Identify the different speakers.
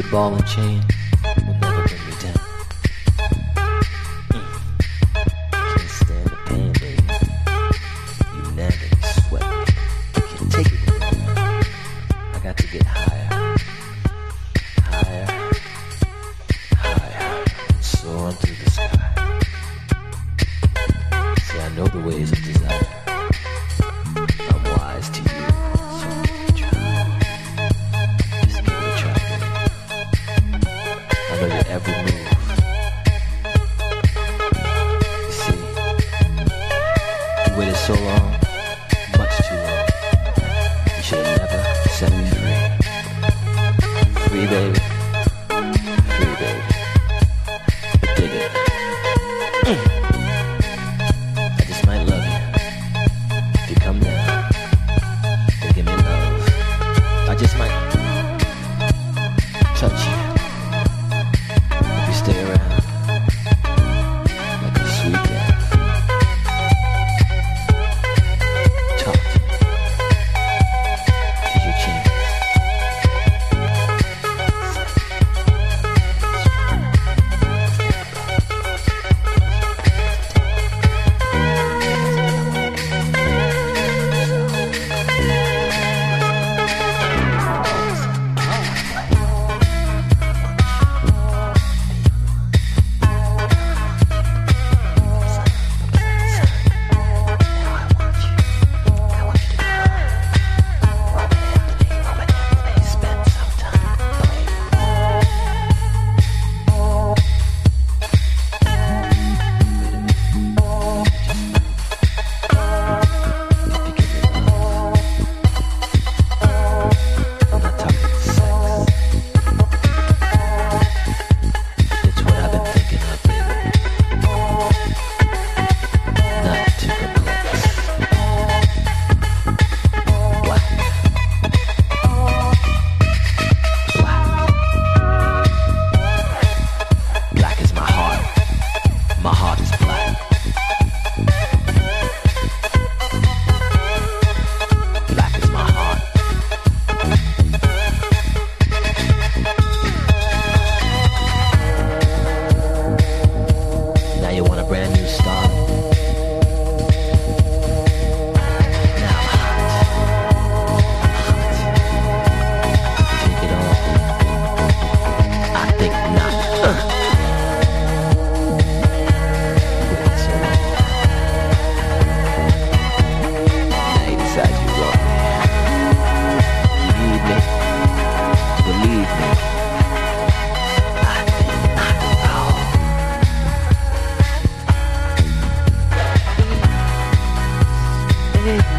Speaker 1: ball and chain will never bring me down. Can't stand the pain, baby. You nagging, sweat me. Can't take it anymore. I got to get higher, higher, higher, and soar through the sky. See, I know the ways of desire. I'm wise to you, so try. Just give it a try, baby. I know your every move. You see, you waited so long, much too long. You should have never set me free. Free, baby. Free, baby. But dig it. I just might love you. If you come down, then give me love. I just might touch you. If you stay around, like a sweet gal. Talk to me. Here's your chance. Hey.